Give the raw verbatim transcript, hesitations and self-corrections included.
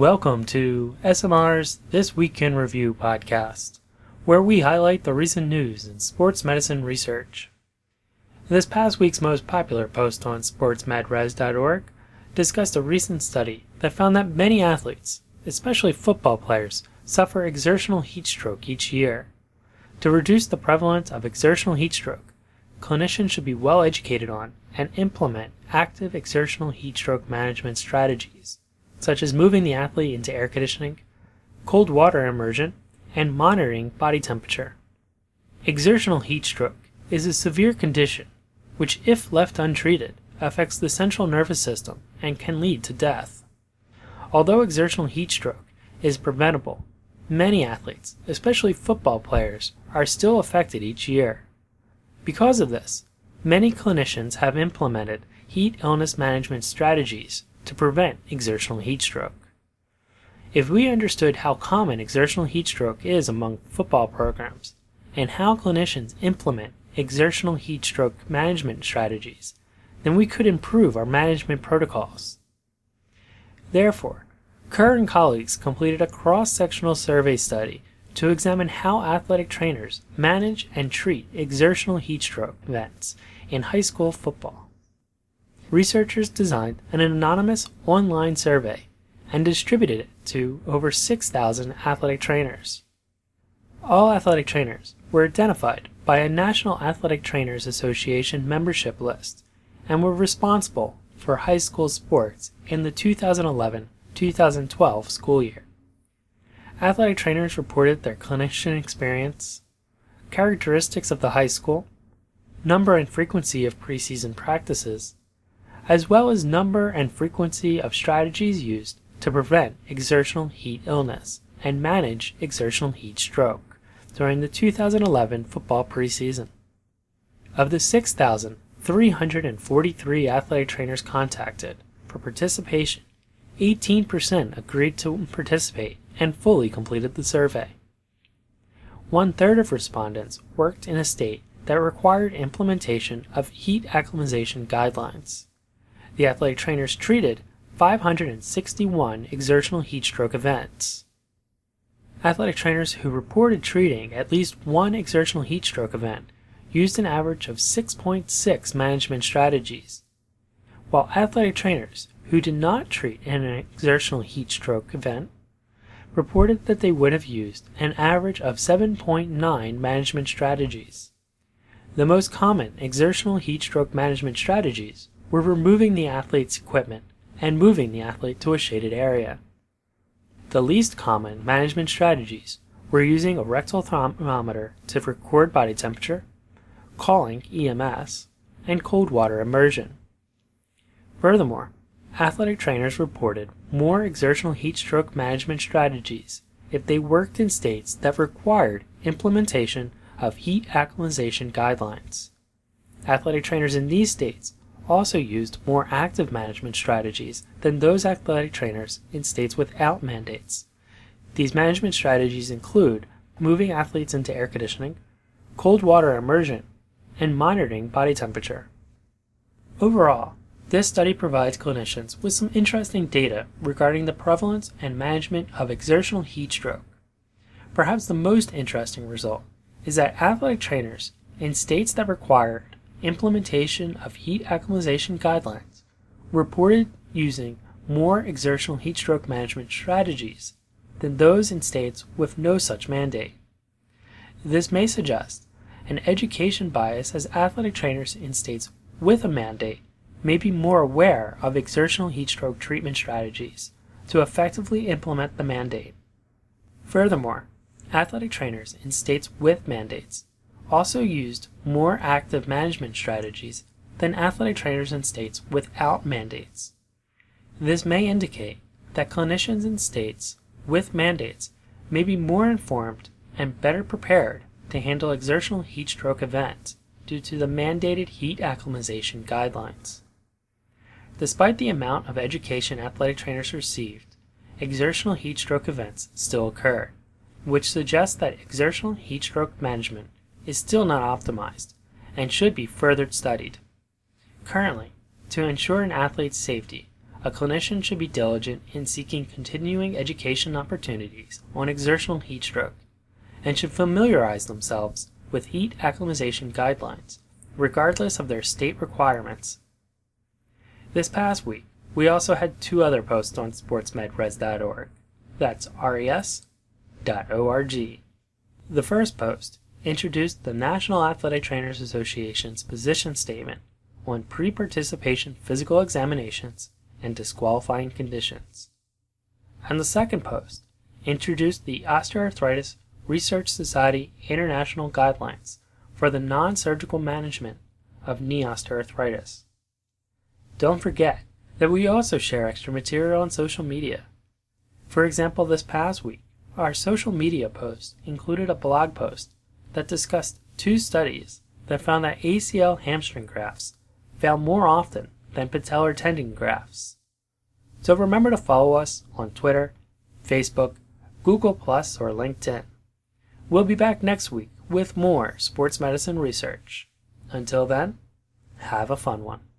Welcome to S M R's This Week in Review podcast, where we highlight the recent news in sports medicine research. This past week's most popular post on sports med res dot org discussed a recent study that found that many athletes, especially football players, suffer exertional heat stroke each year. To reduce the prevalence of exertional heat stroke, clinicians should be well educated on and implement active exertional heat stroke management strategies, such as moving the athlete into air conditioning, cold water immersion, and monitoring body temperature. Exertional heat stroke is a severe condition which, if left untreated, affects the central nervous system and can lead to death. Although exertional heat stroke is preventable, many athletes, especially football players, are still affected each year. Because of this, many clinicians have implemented heat illness management strategies to prevent exertional heat stroke. If we understood how common exertional heat stroke is among football programs and how clinicians implement exertional heat stroke management strategies, then we could improve our management protocols. Therefore, Kerr and colleagues completed a cross-sectional survey study to examine how athletic trainers manage and treat exertional heat stroke events in high school football. Researchers designed an anonymous online survey and distributed it to over six thousand athletic trainers. All athletic trainers were identified by a National Athletic Trainers Association membership list and were responsible for high school sports in the two thousand eleven two thousand twelve school year. Athletic trainers reported their clinician experience, characteristics of the high school, number and frequency of preseason practices, as well as number and frequency of strategies used to prevent exertional heat illness and manage exertional heat stroke during the two thousand eleven football preseason. Of the six thousand three hundred forty-three athletic trainers contacted for participation, eighteen percent agreed to participate and fully completed the survey. One-third of respondents worked in a state that required implementation of heat acclimatization guidelines. The athletic trainers treated five hundred sixty-one exertional heat stroke events. Athletic trainers who reported treating at least one exertional heat stroke event used an average of six point six management strategies, while athletic trainers who did not treat an exertional heat stroke event reported that they would have used an average of seven point nine management strategies. The most common exertional heat stroke management strategies were removing the athlete's equipment and moving the athlete to a shaded area. The least common management strategies were using a rectal thermometer to record body temperature, calling E M S, and cold water immersion. Furthermore, athletic trainers reported more exertional heat stroke management strategies if they worked in states that required implementation of heat acclimatization guidelines. Athletic trainers in these states also used more active management strategies than those athletic trainers in states without mandates. These management strategies include moving athletes into air conditioning, cold water immersion, and monitoring body temperature. Overall, this study provides clinicians with some interesting data regarding the prevalence and management of exertional heat stroke. Perhaps the most interesting result is that athletic trainers in states that required implementation of heat acclimatization guidelines reported using more exertional heat stroke management strategies than those in states with no such mandate. This may suggest an education bias, as athletic trainers in states with a mandate may be more aware of exertional heat stroke treatment strategies to effectively implement the mandate. Furthermore, athletic trainers in states with mandates also used more active management strategies than athletic trainers in states without mandates. This may indicate that clinicians in states with mandates may be more informed and better prepared to handle exertional heat stroke events due to the mandated heat acclimatization guidelines. Despite the amount of education athletic trainers received, exertional heat stroke events still occur, which suggests that exertional heat stroke management is still not optimized and should be further studied. Currently, to ensure an athlete's safety, a clinician should be diligent in seeking continuing education opportunities on exertional heat stroke, and should familiarize themselves with heat acclimatization guidelines, regardless of their state requirements. This past week, we also had two other posts on sports med res dot org. That's res dot org. The first post introduced the National Athletic Trainers Association's position statement on pre-participation physical examinations and disqualifying conditions. And the second post introduced the Osteoarthritis Research Society International Guidelines for the non-surgical management of knee osteoarthritis. Don't forget that we also share extra material on social media. For example, this past week, our social media post included a blog post that discussed two studies that found that A C L hamstring grafts fail more often than patellar tendon grafts. So remember to follow us on Twitter, Facebook, Google plus, or LinkedIn. We'll be back next week with more sports medicine research. Until then, have a fun one.